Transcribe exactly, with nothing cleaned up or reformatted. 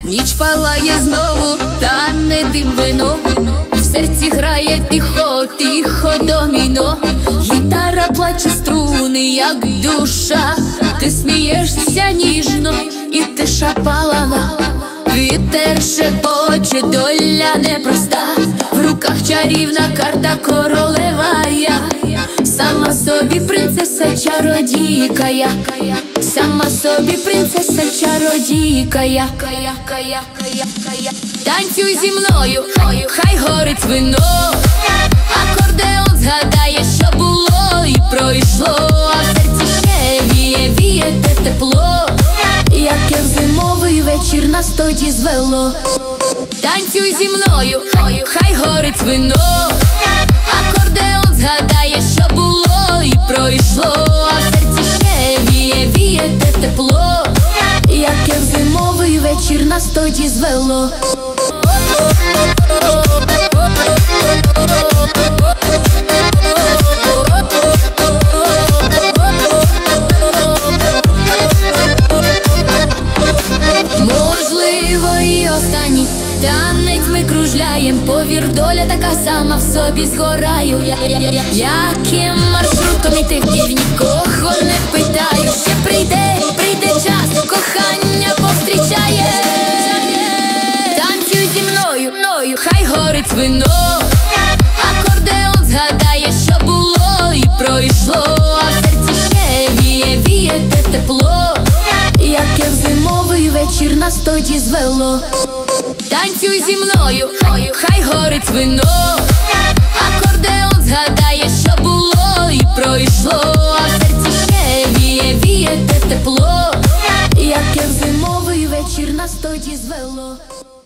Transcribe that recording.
Ніч палає знову, та не дим вино. В серці грає тихо, тихо доміно. Гітара плаче струни, як душа. Ти смієшся ніжно, і тиша палава. Вітер шепоче, доля непроста. В руках чарівна карта, королева я. Сама собі принцеса, чародійка я. Сама собі принцеса, чародійка я. Танцюй зі мною, хай горить вино. Акордеон згадає, що було і пройшло. А в серці ще віє, віє те тепло, яке в зимовий вечір нас тоді звело. Танцюй зі мною, хай горить вино. Акордеон згадає, що було і пройшло. А в серці ще віє, віє те тепло, яке в зимовий вечір нас тоді звело. Можливо, і останній танець ми кружляєм. Повір, доля така сама в собі згораю. Яким маршрутом іти в дів, нікого не питаю. Ще прийде, прийде час, кохання повстрічає. Танцюй зі мною, мною, хай горить вино. Акордеон згадає, що було і пройшло. А в серці ще віє, віє те тепло, яке в зимовий вечір нас тоді звело. Танцюй зі мною, хай горить вино. Акордеон згадає, що було і пройшло. А в серці ще віє, віє те тепло, яке в зимовий вечір нас тоді звело.